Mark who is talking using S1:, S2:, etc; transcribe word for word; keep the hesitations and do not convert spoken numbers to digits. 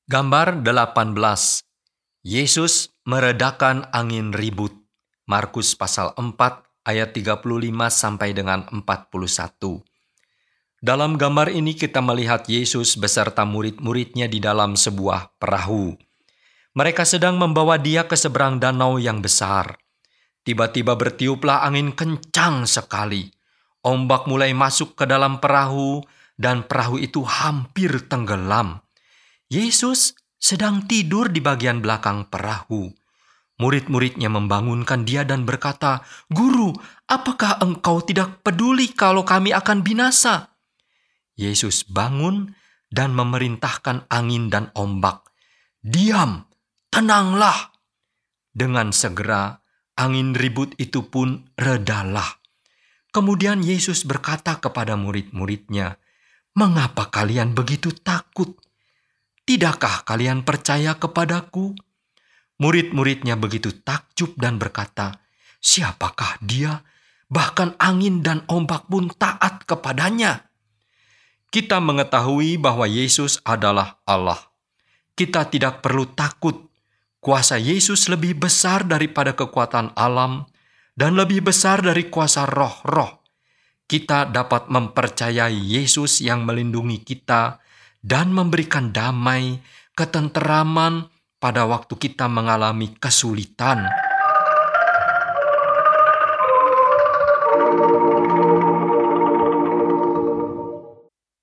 S1: Gambar delapan belas. Yesus meredakan angin ribut. Markus pasal empat ayat tiga puluh lima sampai dengan empat puluh satu. Dalam gambar ini kita melihat Yesus beserta murid-muridnya di dalam sebuah perahu. Mereka sedang membawa dia ke seberang danau yang besar. Tiba-tiba bertiuplah angin kencang sekali. Ombak mulai masuk ke dalam perahu dan perahu itu hampir tenggelam. Yesus sedang tidur di bagian belakang perahu. Murid-muridnya membangunkan dia dan berkata, "Guru, apakah engkau tidak peduli kalau kami akan binasa?" Yesus bangun dan memerintahkan angin dan ombak, "Diam, tenanglah." Dengan segera, angin ribut itu pun redalah. Kemudian Yesus berkata kepada murid-muridnya, "Mengapa kalian begitu takut? Tidakkah kalian percaya kepadaku?" Murid-muridnya begitu takjub dan berkata, "Siapakah dia? Bahkan angin dan ombak pun taat kepadanya." Kita mengetahui bahwa Yesus adalah Allah. Kita tidak perlu takut. Kuasa Yesus lebih besar daripada kekuatan alam dan lebih besar dari kuasa roh-roh. Kita dapat mempercayai Yesus yang melindungi kita dan memberikan damai, ketenteraman pada waktu kita mengalami kesulitan.